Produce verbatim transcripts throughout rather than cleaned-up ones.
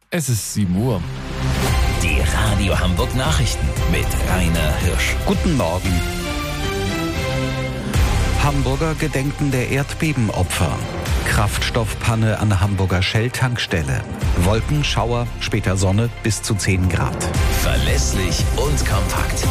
Es ist sieben Uhr. Die Radio Hamburg Nachrichten mit Rainer Hirsch. Guten Morgen. Hamburger gedenken der Erdbebenopfer. Kraftstoffpanne an Hamburger Shell-Tankstelle. Wolken, Schauer, später Sonne bis zu zehn Grad. Verlässlich und kompakt.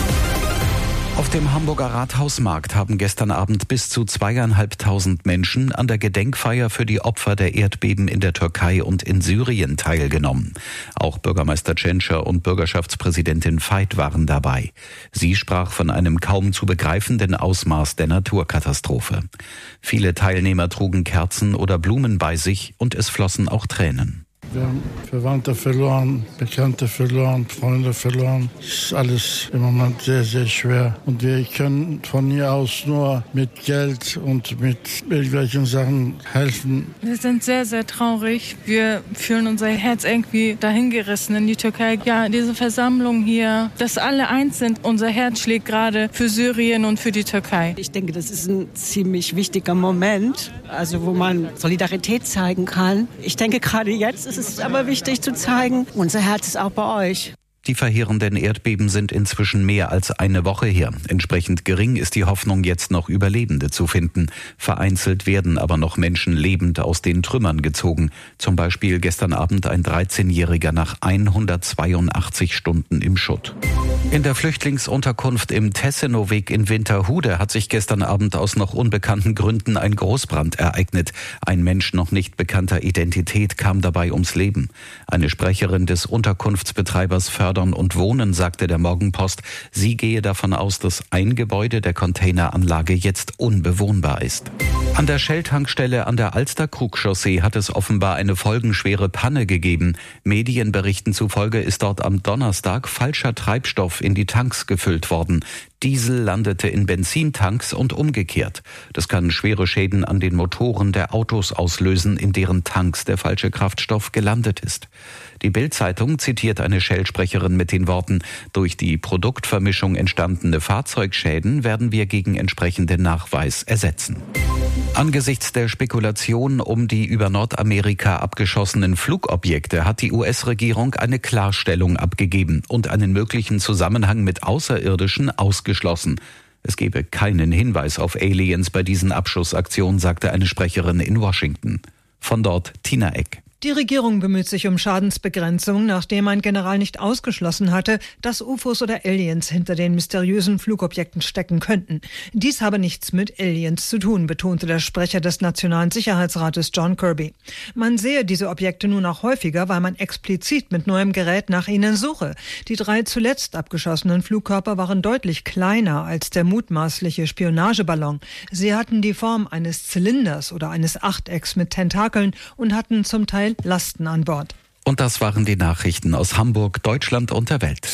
Auf dem Hamburger Rathausmarkt haben gestern Abend bis zu zweieinhalbtausend Menschen an der Gedenkfeier für die Opfer der Erdbeben in der Türkei und in Syrien teilgenommen. Auch Bürgermeister Tschentscher und Bürgerschaftspräsidentin Veit waren dabei. Sie sprach von einem kaum zu begreifenden Ausmaß der Naturkatastrophe. Viele Teilnehmer trugen Kerzen oder Blumen bei sich und es flossen auch Tränen. Wir haben Verwandte verloren, Bekannte verloren, Freunde verloren. Es ist alles im Moment sehr, sehr schwer. Und wir können von hier aus nur mit Geld und mit irgendwelchen Sachen helfen. Wir sind sehr, sehr traurig. Wir fühlen unser Herz irgendwie dahingerissen in die Türkei. Ja, diese Versammlung hier, dass alle eins sind. Unser Herz schlägt gerade für Syrien und für die Türkei. Ich denke, das ist ein ziemlich wichtiger Moment, also wo man Solidarität zeigen kann. Ich denke, gerade jetzt ist es Es ist aber wichtig zu zeigen, unser Herz ist auch bei euch. Die verheerenden Erdbeben sind inzwischen mehr als eine Woche her. Entsprechend gering ist die Hoffnung, jetzt noch Überlebende zu finden. Vereinzelt werden aber noch Menschen lebend aus den Trümmern gezogen. Zum Beispiel gestern Abend ein dreizehnjähriger nach hundertzweiundachtzig Stunden im Schutt. In der Flüchtlingsunterkunft im Tessenoweg in Winterhude hat sich gestern Abend aus noch unbekannten Gründen ein Großbrand ereignet. Ein Mensch noch nicht bekannter Identität kam dabei ums Leben. Eine Sprecherin des Unterkunftsbetreibers Fördern und Wohnen sagte der Morgenpost, sie gehe davon aus, dass ein Gebäude der Containeranlage jetzt unbewohnbar ist. An der Shell-Tankstelle an der Alster-Krug-Chaussee hat es offenbar eine folgenschwere Panne gegeben. Medienberichten zufolge ist dort am Donnerstag falscher Treibstoff in die Tanks gefüllt worden. Diesel landete in Benzintanks und umgekehrt. Das kann schwere Schäden an den Motoren der Autos auslösen, in deren Tanks der falsche Kraftstoff gelandet ist. Die Bild-Zeitung zitiert eine Shell-Sprecherin mit den Worten: Durch die Produktvermischung entstandene Fahrzeugschäden werden wir gegen entsprechenden Nachweis ersetzen. Angesichts der Spekulation um die über Nordamerika abgeschossenen Flugobjekte hat die U S-Regierung eine Klarstellung abgegeben und einen möglichen Zusammenhang mit Außerirdischen ausgeschlossen. Es gebe keinen Hinweis auf Aliens bei diesen Abschussaktionen, sagte eine Sprecherin in Washington. Von dort Tina Eck. Die Regierung bemüht sich um Schadensbegrenzung, nachdem ein General nicht ausgeschlossen hatte, dass U F Os oder Aliens hinter den mysteriösen Flugobjekten stecken könnten. Dies habe nichts mit Aliens zu tun, betonte der Sprecher des Nationalen Sicherheitsrates John Kirby. Man sehe diese Objekte nun auch häufiger, weil man explizit mit neuem Gerät nach ihnen suche. Die drei zuletzt abgeschossenen Flugkörper waren deutlich kleiner als der mutmaßliche Spionageballon. Sie hatten die Form eines Zylinders oder eines Achtecks mit Tentakeln und hatten zum Teil Lasten an Bord. Und das waren die Nachrichten aus Hamburg, Deutschland und der Welt.